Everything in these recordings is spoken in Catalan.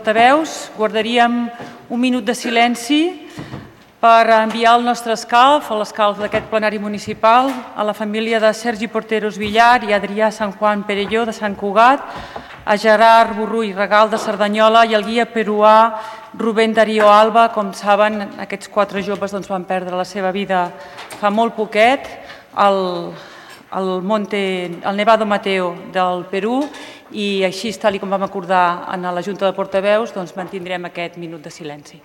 portaveus, guardaríem un minut de silenci per enviar el nostre escalf, l'escalf d'aquest plenari municipal, a la família de Sergi Porteros Villar i Adrià Sant Juan Perelló de Sant Cugat, a Gerard Borrull Regal de Cerdanyola i al guia peruà Rubén Darío Alba. Com saben, aquests 4 joves van perdre la seva vida fa molt poquet al Nevado Mateo del Perú, i així, tal com vam acordar a la Junta de Portaveus, mantindrem aquest minut de silenci.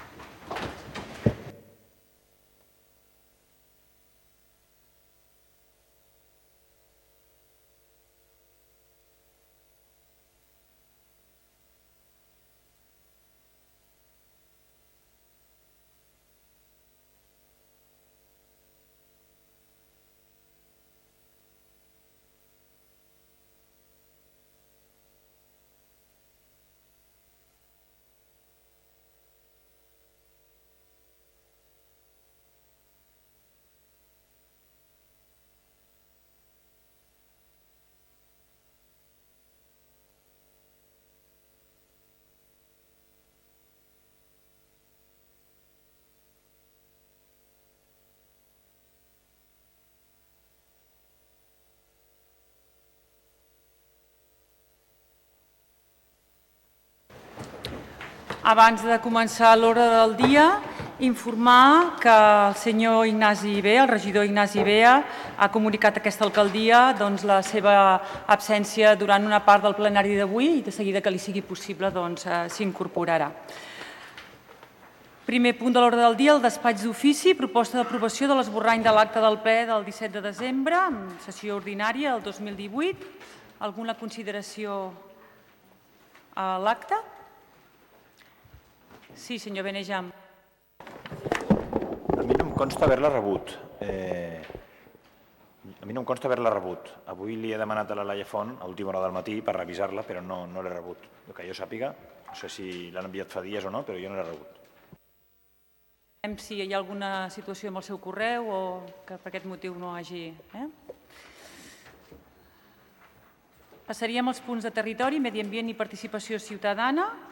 Abans de començar l'ordre del dia, informar que el senyor Ignasi Bea, el regidor Ignasi Bea, ha comunicat a aquesta alcaldia la seva absència durant una part del plenari d'avui i de seguida que li sigui possible s'incorporarà. Primer punt de l'ordre del dia, el despatx d'ofici, proposta d'aprovació de l'esborrany de l'acte del ple del 17 de desembre, sessió ordinària del 2018. Alguna consideració a l'acte? Sí, senyor Benejam. A mi no em consta haver-la rebut. Avui li he demanat a la Laia Font a última hora del matí per revisar-la, però no l'he rebut. El que jo sàpiga, no sé si l'han enviat fa dies o no, però jo no l'he rebut. Si hi ha alguna situació amb el seu correu o que per aquest motiu no hagi... Passaríem als punts de territori, medi ambient i participació ciutadana.